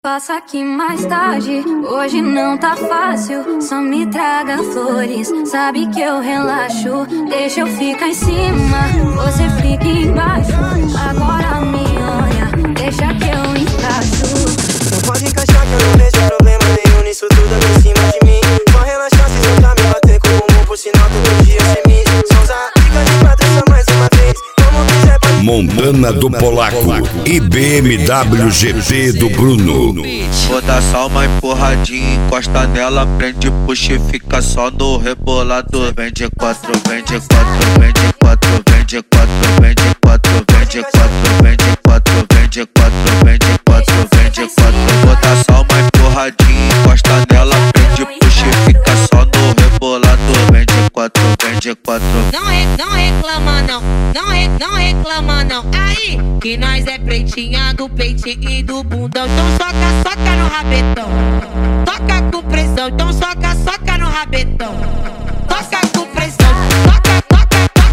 Passa aqui mais tarde, hoje não tá fácil. Só me traga flores, sabe que eu relaxo. Deixa eu ficar em cima, você fica embaixo. Agora me olha, deixa que eu encaixo. Não pode encaixar que eu não vejo problema nenhum nisso tudo aqui em cima de mim. Só relaxar se sentar me bater com o mundo, por sinal todo dia você me Souza, fica de quatro só mais uma vez. Como quiser pode... Montana do Polaco e BMW GP do Bruno. Vou dar só uma empurradinha, encosta nela, prende, puxa e fica só no rebolado. Vem de quatro, vem de quatro, vem de quatro, vem de quatro, vem de quatro, vem de quatro, vem de quatro, vem de quatro, vem de quatro, vem de quatro. Vou dar só uma empurradinha, encosta nela, prende, puxa e fica só no rebolado. Vem de quatro, vem de quatro. Não reclama não, não reclama não. Aí, que nós é pretinha do peitinho e do bundão. Então soca no rabetão. Toca com pressão, então soca no rabetão. Toca com pressão, toca com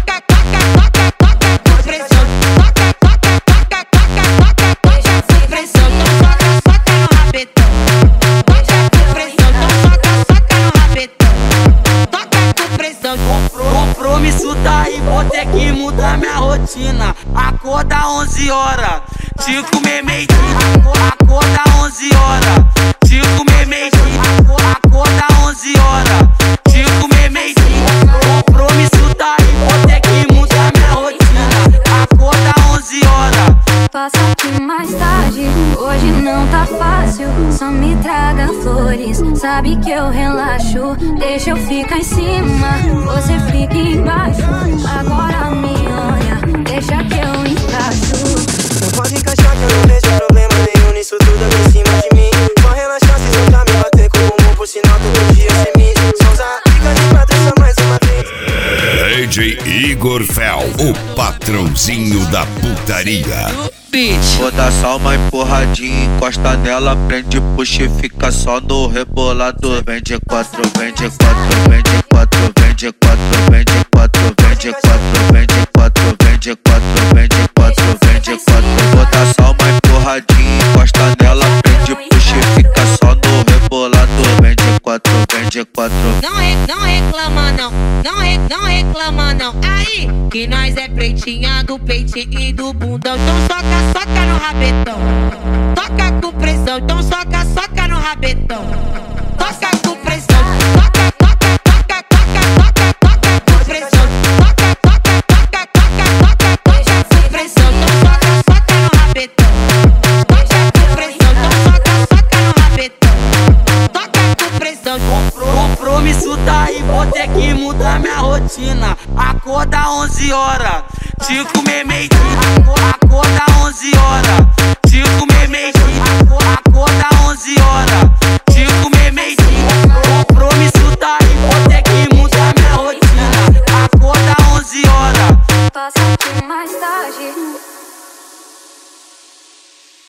pressão. Toca com pressão, então soca no rabetão. Toca com pressão, então soca no rabetão. Toca com pressão. Compromisso tá aí, vou ter que mudar minha rotina. Acorda 11 horas, te comer meio-dia. Acorda 11 horas, te comer meio-dia. Acorda 11 horas, te comer meio-dia. Compromisso tá aí, vou ter que mudar minha rotina. Acorda 11 horas. Passa aqui mais tarde, hoje não tá fácil. Só me traga flores, sabe que eu relaxo. Deixa eu ficar em cima, você fica embaixo. Agora me olha, deixa que eu encaixo. Não pode encaixar que eu não vejo problema nenhum nisso tudo aqui em cima de mim. Só relaxar se sentar me bater com o mundo, por sinal todo dia você me Souza, fica de quatro só mais uma vez. DJ Igor Fel, o patrãozinho da putaria. Vou dar só uma empurradinha, encosta nela, prende, puxa e fica só no rebolado. Vem de quatro, vem de quatro, vem de quatro, vem de quatro, vem de quatro, vem de quatro, vem de quatro, vem de quatro, vem de quatro, vem de quatro. Vou dar só uma empurradinha, encosta nela, prende, puxa e fica só no rebolado. Vem de quatro, vem de quatro. Não reclama não, não reclama não. Aí, que nós é pretinha do peitinho e do bundão. Então soca no rabetão. Toca com pressão, então soca no rabetão. Toca com pressão, toca com pressão. Toca com pressão, então soca no rabetão. Toca com pressão, então soca no rabetão. Toca com pressão. Compromisso tá aí, vou ter que mudar minha rotina. Acorda 11 horas, te comer meio-dia. Acorda 11 horas,